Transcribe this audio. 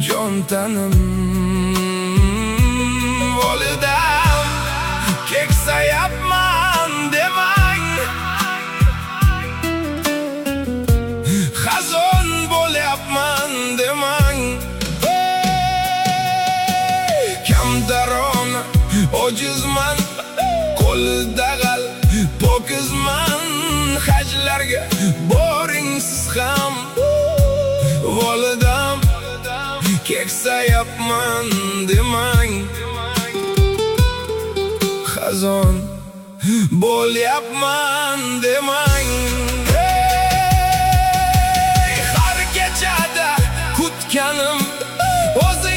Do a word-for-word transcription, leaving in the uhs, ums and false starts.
jon tanim volidam keksayapman demang, xazon bo'lyapman demang. Kamdaron ojizman, qo'lida g'al pokizman, hajlarga boring siz ham volidam keksayapman demang, xazon bo'lyapman demang. Hey, har kechada kutganim o'zi